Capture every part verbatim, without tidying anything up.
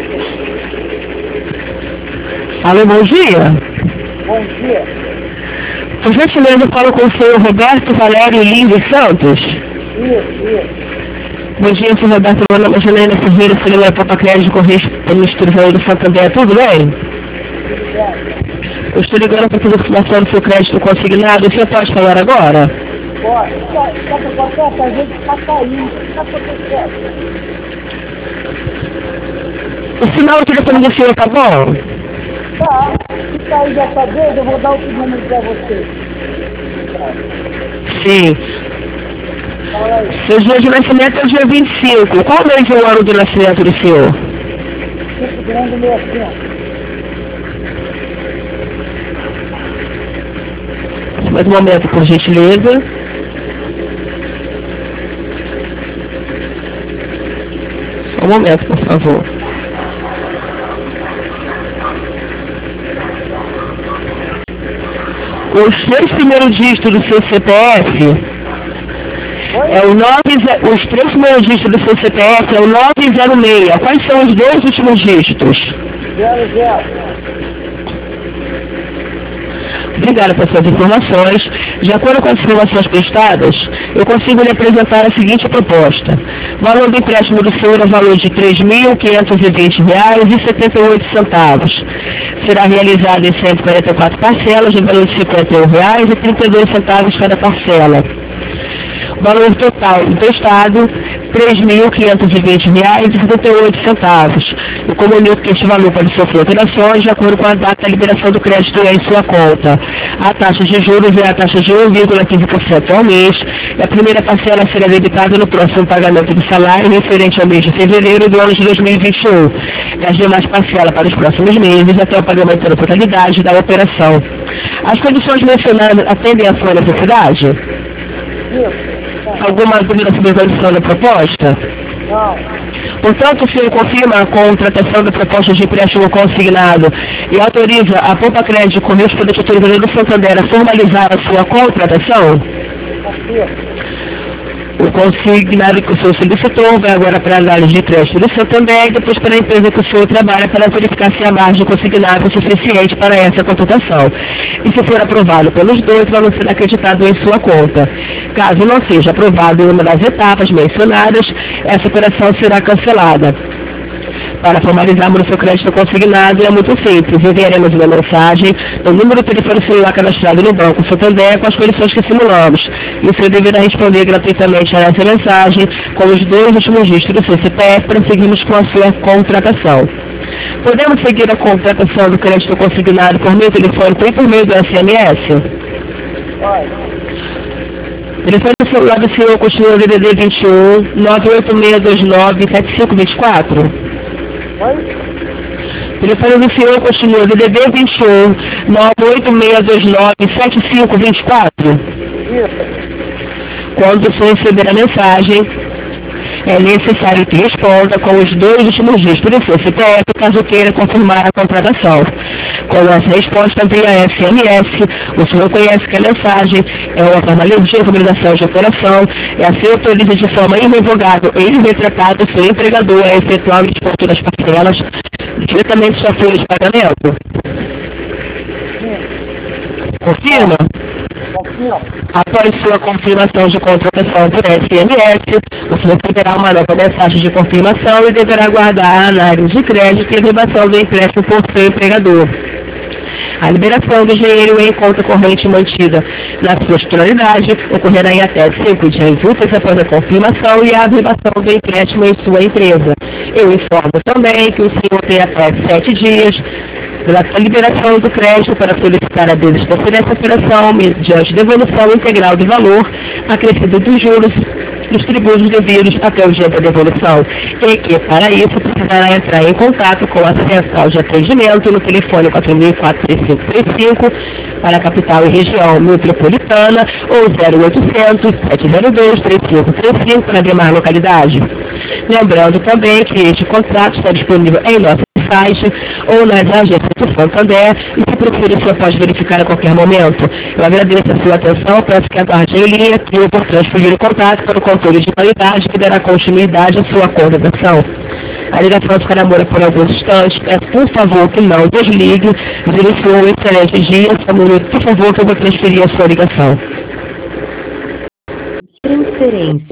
Alô, bom dia. Bom dia. Por gentileza, eu falo com o senhor Roberto Valério Lins Santos. Isso, isso. Bom dia, senhor Roberto. Meu nome é Janaína Ferreira, filho da Papa Crédito Correio do Instituto do Santander. Tudo bem? Tudo bem. Eu estou ligando para fazer a informação do seu crédito consignado. O senhor pode falar agora? Pode. Sabe o que acontece? A gente está caindo. O que está acontecendo? O sinal do telefone do senhor tá bom? Tá. Se cair dessa vez, eu vou dar outro número para você. Sim. Fala aí. Seu dia de nascimento é o dia vinte e cinco. Qual mês é o ano do nascimento do senhor? Cinco grande meio assim. Mais um momento, por gentileza. Só um momento, por favor. Os três primeiros dígitos do seu C P F é o nove, os três primeiros dígitos do seu C P F é o nove zero seis. Quais são os dois últimos dígitos? Zero, zero. Obrigada por suas informações. De acordo com as informações prestadas, eu consigo lhe apresentar a seguinte proposta. O valor do empréstimo do senhor é o valor de três mil quinhentos e vinte reais e setenta e oito centavos. Será realizado em cento e quarenta e quatro parcelas, de valor de cinquenta e um reais e trinta e dois centavos cada parcela. O valor total emprestado, três mil quinhentos e vinte reais e setenta e oito centavos. Eu comunico que este valor pode sofrer alterações de acordo com a data da liberação do crédito em sua conta. A taxa de juros é a taxa de um vírgula quinze por cento ao mês e a primeira parcela será debitada no próximo pagamento do salário referente ao mês de fevereiro do ano de dois mil e vinte e um. E as demais parcelas para os próximos meses até o pagamento da totalidade da operação. As condições mencionadas atendem à sua necessidade? Isso. Alguma dúvida sobre a condição da proposta? Não. Portanto, o senhor confirma a contratação da proposta de empréstimo consignado e autoriza a Poupa Crédito Correspondente Autorizador do Santander a formalizar a sua contratação? Aqui. O consignado que o senhor solicitou vai agora para a análise de crédito do Santander e depois para a empresa que o senhor trabalha para verificar se a margem consignada é suficiente para essa contratação. E se for aprovado pelos dois, o valor será acreditado em sua conta. Caso não seja aprovado em uma das etapas mencionadas, essa operação será cancelada. Para formalizarmos o seu crédito consignado é muito simples. Enviaremos uma mensagem no número do telefone celular cadastrado no Banco Santander com as condições que simulamos. E o senhor deverá responder gratuitamente a essa mensagem com os dois últimos dígitos do seu C P F para seguirmos com a sua contratação. Podemos seguir a contratação do crédito consignado por meio telefônico e por meio do S M S? Vai. O telefone celular do senhor continua D D D vinte e um, nove oito seis dois nove, sete cinco dois quatro. Oi? O telefone do senhor continua D D D vinte e um, nove oito seis dois nove, sete cinco dois quatro. Isso. Quando o senhor receber a mensagem, é necessário que responda com os dois últimos dígitos do seu C P F, caso queira confirmar a contratação. Com essa resposta via S M S, o senhor conhece que a mensagem é uma forma de recomendação de operação e assim autoriza de forma irrevogável e irretratável o seu empregador a efetuar o desconto das parcelas diretamente sua folha de pagamento. Confirma? Confirma. Após sua confirmação de contratação por S M S, o senhor receberá uma nova mensagem de confirmação e deverá aguardar a análise de crédito e a redação do empréstimo por seu empregador. A liberação do dinheiro em conta corrente mantida na sua titularidade ocorrerá em até cinco dias úteis após a confirmação e a averbação do empréstimo em sua empresa. Eu informo também que o senhor tem até sete dias pela liberação do crédito para solicitar a desistência dessa operação mediante devolução integral do valor acrescido dos juros dos tributos devidos até o dia da devolução e que, para isso, precisará entrar em contato com a central de atendimento no telefone quatro mil e quatro, três cinco três cinco para a capital e região metropolitana ou zero oitocentos, sete zero dois, três cinco três cinco para a demais localidade. Lembrando também que este contrato está disponível em nosso site ou nas agências do Santander e se preferir o senhor pode verificar a qualquer momento. Eu agradeço a sua atenção, peço que aguarde em linha que eu vou transferir o contato para o controle de qualidade que dará continuidade à sua contratação. A ligação ficará muda por alguns instantes. Peço, por favor, que não desligue. Desejo um excelente dia. Só um minuto, por favor, que eu vou transferir a sua ligação. Transferência.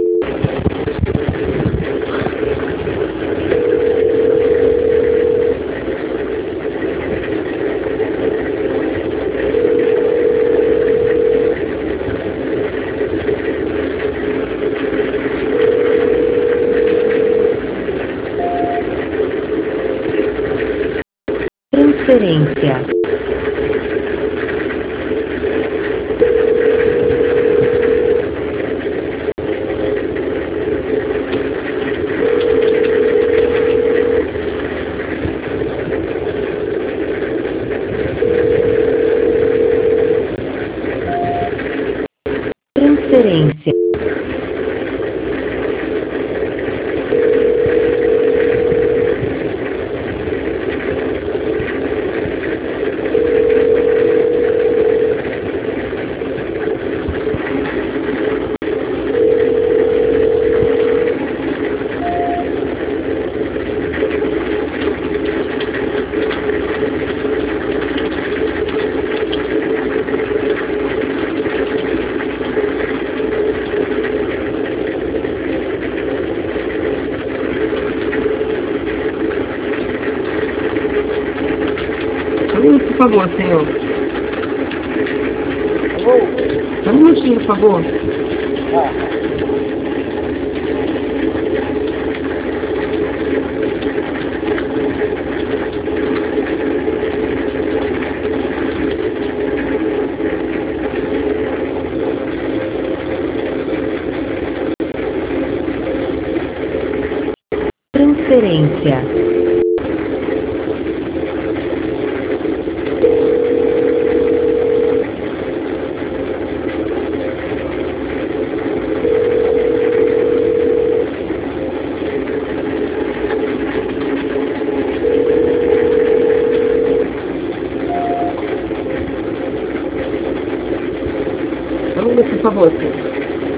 Transferência. Transferência. Por favor, senhor. Só um minutinho, por favor. Transferência. Por favor, senhor.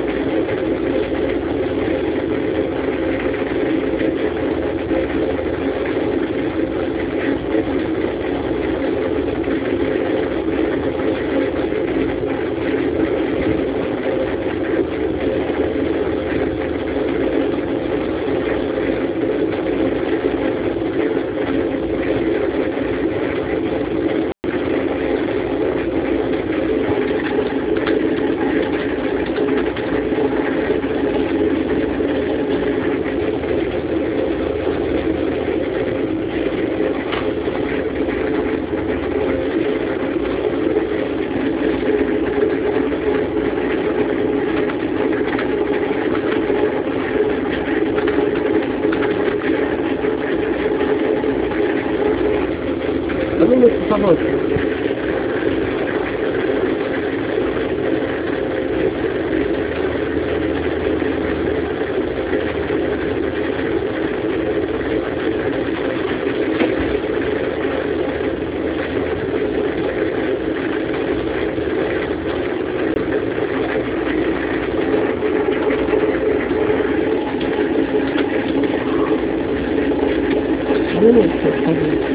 Um minuto, por favor. Um minuto, por favor.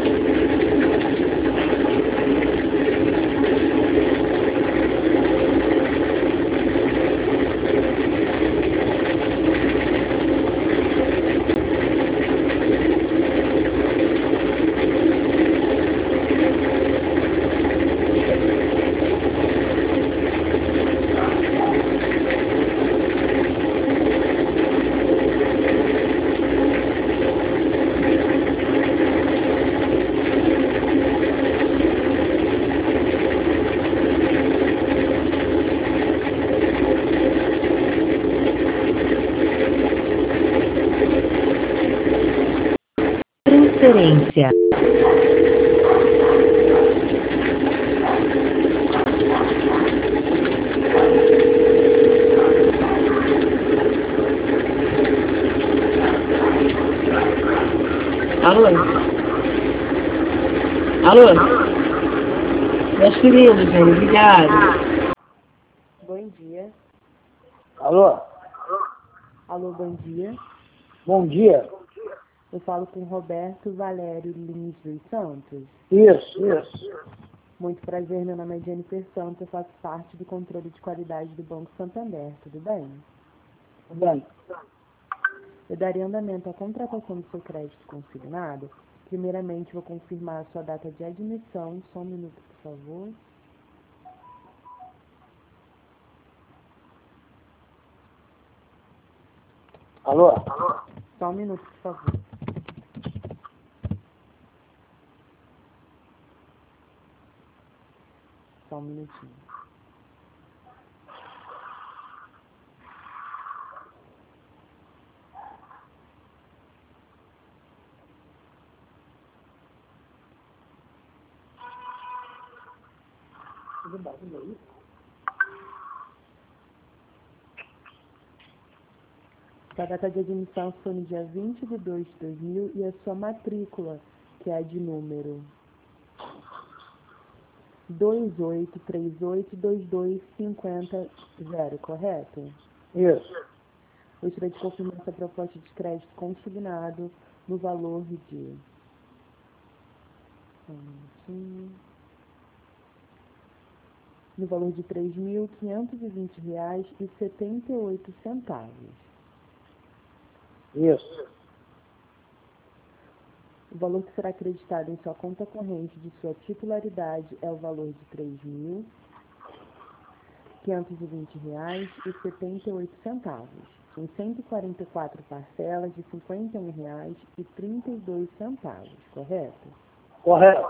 Transferência. Alô? Alô? Meus queridos, gente, obrigado. Bom dia. Alô? Alô, bom dia. Bom dia. Eu falo com Roberto Valério Lins dos Santos. Isso, isso. Muito prazer, meu nome é Jennifer Santos, eu faço parte do controle de qualidade do Banco Santander, tudo bem? Tudo bem. Eu darei andamento à contratação do seu crédito consignado. Primeiramente, vou confirmar a sua data de admissão. Só um minuto, por favor. Alô? Só um minuto, por favor. Só um minutinho. Tudo bem, tudo bem. A data de admissão foi no dia vinte de dois de dois mil e a sua matrícula, que é a de número dois oito três oito dois dois cinco zero, correto? Isso. Gostaria de confirmar essa proposta de crédito consignado no valor de... Um minutinho. No valor de três mil quinhentos e vinte reais e setenta e oito centavos. Isso. O valor que será acreditado em sua conta corrente de sua titularidade é o valor de três mil quinhentos e vinte reais e setenta e oito centavos, em cento e quarenta e quatro parcelas de cinquenta e um reais e trinta e dois centavos, correto? Correto.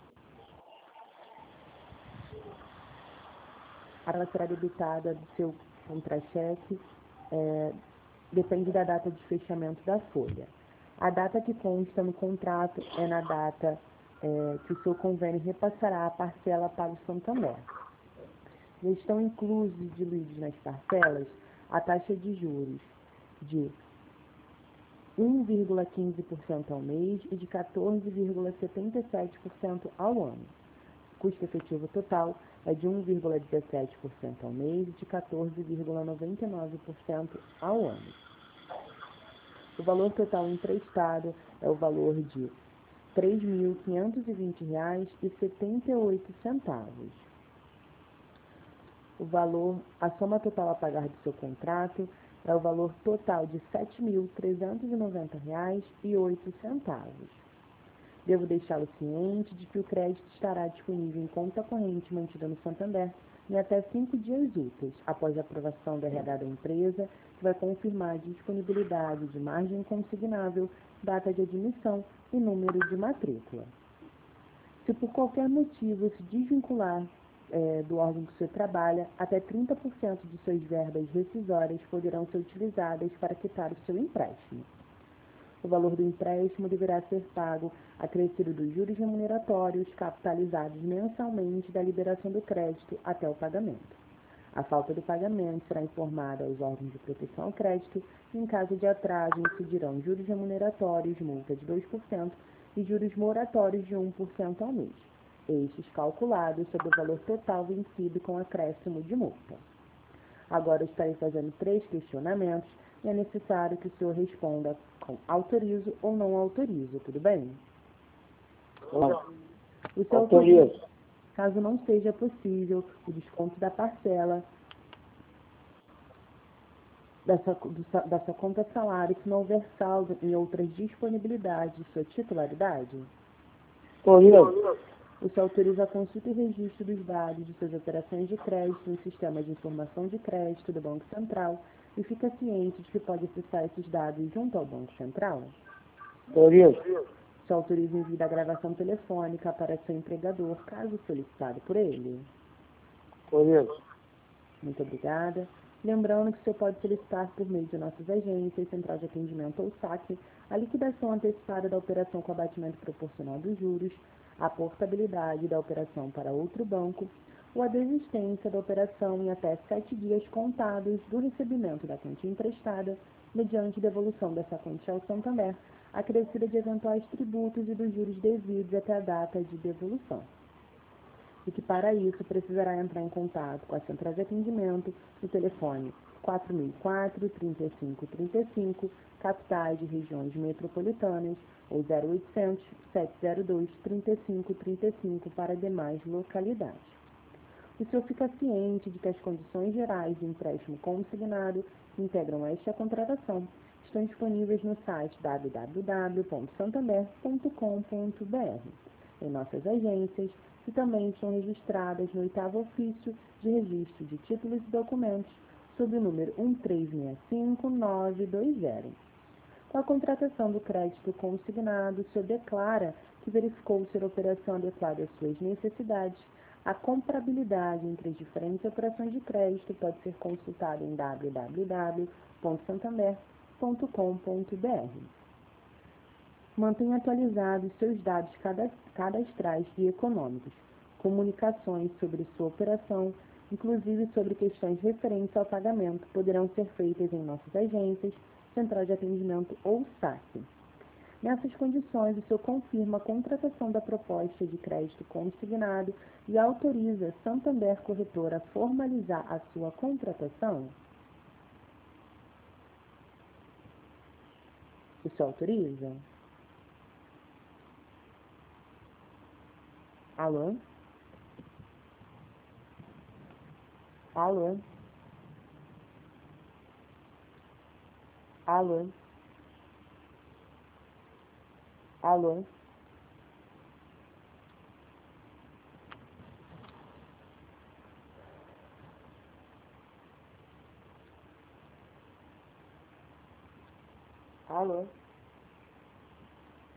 Ela será debitada do seu contra-cheque, é, depende da data de fechamento da folha. A data que consta no contrato é na data é, que o seu convênio repassará a parcela para o Santander. Já estão inclusos e diluídos nas parcelas a taxa de juros de um vírgula quinze por cento ao mês e de quatorze vírgula setenta e sete por cento ao ano. O custo efetivo total é de um vírgula dezessete por cento ao mês e de quatorze vírgula noventa e nove por cento ao ano. O valor total emprestado é o valor de três mil quinhentos e vinte reais e setenta e oito centavos. O valor, a soma total a pagar do seu contrato é o valor total de sete mil trezentos e noventa reais e oito centavos. Devo deixá-lo ciente de que o crédito estará disponível em conta corrente mantida no Santander em até cinco dias úteis, após a aprovação da R H da empresa, que vai confirmar a disponibilidade de margem consignável, data de admissão e número de matrícula. Se por qualquer motivo se desvincular é, do órgão que você trabalha, até trinta por cento de suas verbas rescisórias poderão ser utilizadas para quitar o seu empréstimo. O valor do empréstimo deverá ser pago acrescido dos juros remuneratórios capitalizados mensalmente da liberação do crédito até o pagamento. A falta do pagamento será informada aos órgãos de proteção ao crédito e, em caso de atraso, incidirão juros remuneratórios, multa de dois por cento e juros moratórios de um por cento ao mês, estes calculados sobre o valor total vencido com acréscimo de multa. Agora eu estarei fazendo três questionamentos e é necessário que o senhor responda com autorizo ou não autorizo, tudo bem? Não. O senhor autoriza, caso não seja possível o desconto da parcela da sua, do, da sua conta salário se não houver saldo em outras disponibilidades de sua titularidade? Autorizo. O senhor autoriza a consulta e registro dos dados de suas operações de crédito no sistema de informação de crédito do Banco Central e fica ciente de que pode acessar esses dados junto ao Banco Central? Autorizo. O senhor autoriza o envio da gravação telefônica para seu empregador, caso solicitado por ele? Autorizo. Muito obrigada. Lembrando que o senhor pode solicitar por meio de nossas agências, Central de Atendimento ou saque, a liquidação antecipada da operação com abatimento proporcional dos juros, a portabilidade da operação para outro banco ou a desistência da operação em até sete dias contados do recebimento da quantia emprestada, mediante devolução dessa quantia ao Santander, acrescida de eventuais tributos e dos juros devidos até a data de devolução. E que para isso precisará entrar em contato com a Central de Atendimento no telefone quatro mil e quatro, trinta e cinco trinta e cinco, capitais de regiões metropolitanas, ou zero oitocentos, setecentos e dois, trinta e cinco trinta e cinco para demais localidades. O senhor fica ciente de que as condições gerais do empréstimo consignado que integram esta contratação estão disponíveis no site w w w ponto santander ponto com ponto b r, em nossas agências, e também estão registradas no oitavo ofício de registro de títulos e documentos, sob o número um três seis cinco nove dois zero. Com a contratação do crédito consignado, o senhor declara que verificou ser a operação adequada às suas necessidades. A comparabilidade entre as diferentes operações de crédito pode ser consultada em w w w ponto santander ponto com ponto b r. Mantenha atualizados seus dados cadastrais e econômicos. Comunicações sobre sua operação, inclusive sobre questões referentes ao pagamento, poderão ser feitas em nossas agências, Central de Atendimento ou S A C. Nessas condições, o senhor confirma a contratação da proposta de crédito consignado e autoriza Santander Corretora a formalizar a sua contratação? O senhor autoriza? Alô? Alô? Alô? Alô? Alô?